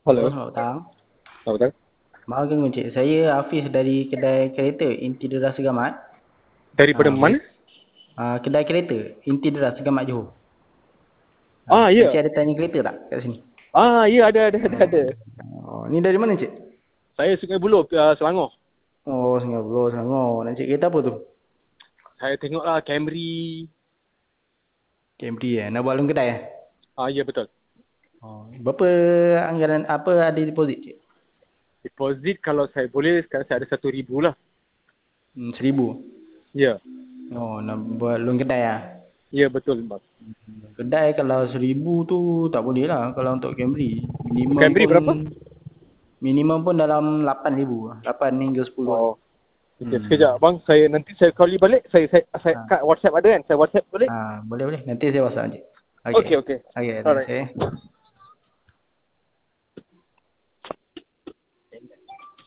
Halo, Selamat petang. selamat datang. Maaf ganggu Encik. Saya Hafiz dari kedai kereta Inti Deras Segamat. Daripada mana? Kedai kereta Inti Deras Segamat Johor. Ya. Encik ada tanya kereta tak kat sini? Ya, ada. Ni dari mana Encik? Saya Sungai Buloh, Selangor. Oh, Sungai Buloh, Selangor. Encik kereta apa tu? Saya tengoklah Camry. Camry nak buat loan kedai Ya, betul. Berapa anggaran, apa ada deposit Cik? Deposit kalau saya boleh, sekarang saya ada 1,000 lah. 1,000? Ya. Nak buat loan kedai Ya, betul, bang. Kedai kalau 1,000 tu tak boleh lah kalau untuk Camry. Camry berapa? Minimum pun dalam 8,000. 8 hingga 10 Oh. Okay, sekejap bang. Nanti saya call balik. Saya kat WhatsApp ada kan? Saya WhatsApp boleh? Boleh. Nanti saya WhatsApp Encik. Okay. Okey, terima Alright. kasih.